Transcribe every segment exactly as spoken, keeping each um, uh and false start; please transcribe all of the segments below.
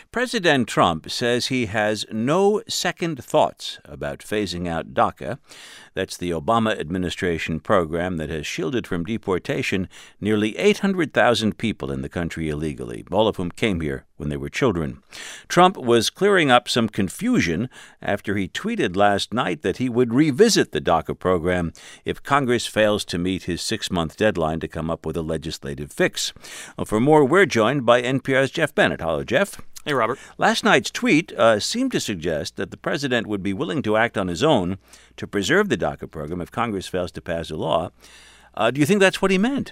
President Trump says he has no second thoughts about phasing out DACA. That's the Obama administration program that has shielded from deportation nearly eight hundred thousand people in the country illegally, all of whom came here when they were children. Trump was clearing up some confusion after he tweeted last night that he would revisit the DACA program if Congress fails to meet his six-month deadline to come up with a legislative fix. Well, for more, we're joined by N P R's Jeff Bennett. Hello, Jeff. Hey, Robert. Last night's tweet uh, seemed to suggest that the president would be willing to act on his own to preserve the DACA program if Congress fails to pass a law. Uh, do you think that's what he meant?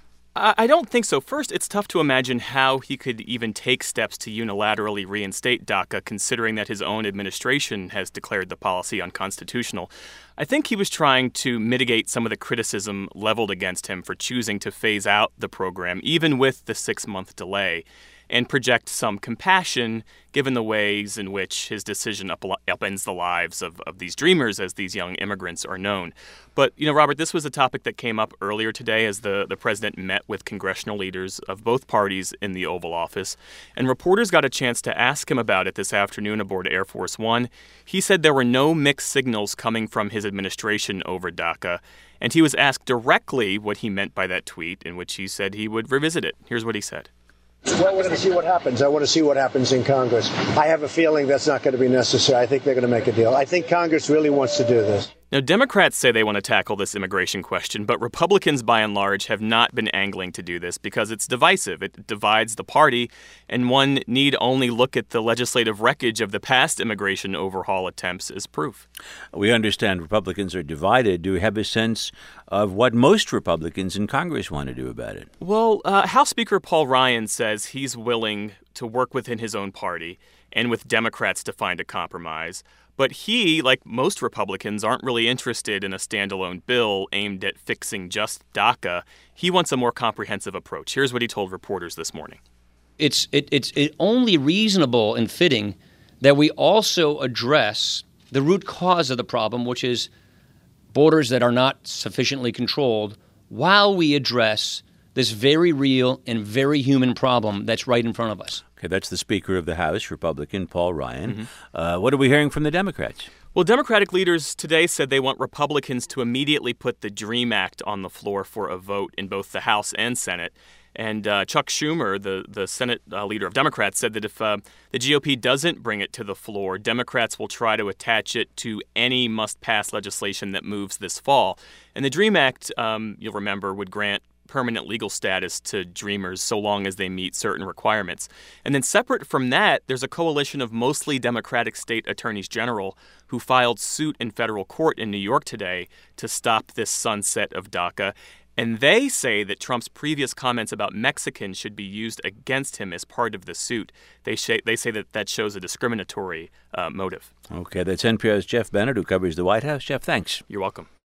I don't think so. First, it's tough to imagine how he could even take steps to unilaterally reinstate DACA, considering that his own administration has declared the policy unconstitutional. I think he was trying to mitigate some of the criticism leveled against him for choosing to phase out the program, even with the six-month delay, and project some compassion given the ways in which his decision up- upends the lives of, of these dreamers, as these young immigrants are known. But, you know, Robert, this was a topic that came up earlier today as the, the president met with congressional leaders of both parties in the Oval Office. And reporters got a chance to ask him about it this afternoon aboard Air Force One. He said there were no mixed signals coming from his administration over DACA. And he was asked directly what he meant by that tweet, in which he said he would revisit it. Here's what he said. Well, I want to see what happens. I want to see what happens in Congress. I have a feeling that's not going to be necessary. I think they're going to make a deal. I think Congress really wants to do this. Now, Democrats say they want to tackle this immigration question, but Republicans, by and large, have not been angling to do this because it's divisive. It divides the party, and one need only look at the legislative wreckage of the past immigration overhaul attempts as proof. We understand Republicans are divided. Do we have a sense of what most Republicans in Congress want to do about it? Well, uh, House Speaker Paul Ryan says he's willing to work within his own party and with Democrats to find a compromise. But he, like most Republicans, aren't really interested in a standalone bill aimed at fixing just DACA. He wants a more comprehensive approach. Here's what he told reporters this morning. It's it, it's it only reasonable and fitting that we also address the root cause of the problem, which is borders that are not sufficiently controlled, while we address this very real and very human problem that's right in front of us. Okay, that's the Speaker of the House, Republican Paul Ryan. Mm-hmm. Uh, what are we hearing from the Democrats? Well, Democratic leaders today said they want Republicans to immediately put the DREAM Act on the floor for a vote in both the House and Senate. And uh, Chuck Schumer, the, the Senate uh, leader of Democrats, said that if uh, the G O P doesn't bring it to the floor, Democrats will try to attach it to any must-pass legislation that moves this fall. And the DREAM Act, um, you'll remember, would grant permanent legal status to dreamers so long as they meet certain requirements. And then separate from that, there's a coalition of mostly Democratic state attorneys general who filed suit in federal court in New York today to stop this sunset of DACA. And they say that Trump's previous comments about Mexicans should be used against him as part of the suit. They, sh- they say that that shows a discriminatory uh, motive. Okay, that's N P R's Jeff Bennett, who covers the White House. Jeff, thanks. You're welcome.